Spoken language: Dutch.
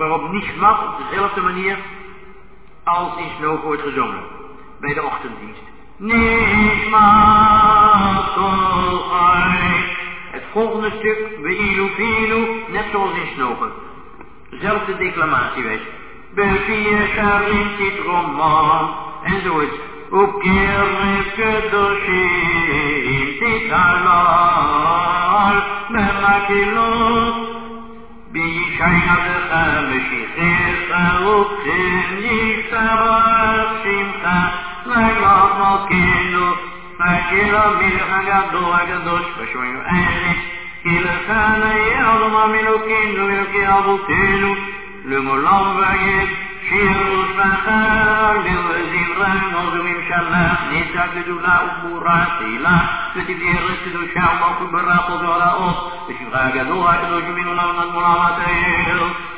waarop Nishmat op dezelfde manier als in Snoog wordt gezongen bij de ochtenddienst. Nishmat Kolchai. Het volgende stuk, Weilu Filu, net zoals in Snogen. Dezelfde declamatiewijs. Befie Sharim Titroman, enzovoort. Ukir Kedoshim Titalal, Memakilot, Bishayna Decha Meshichecha, Ukir Nishtava Shimcha, Lailot Mokinu, Makilo Milchagado Agadosh, Bashoyu Eilich, Kilchana Yalma Milukinu, Milki Abukinu, Lumolam Vayet, Shirus Vachar, Lilzimran, Ozumim Shalach, Nitzak Gedula Uburatila, Petivier Kedusha, Mokubarat Ozoraot, Bishra Gadoa, Kedusha Minulam Mulamatayel,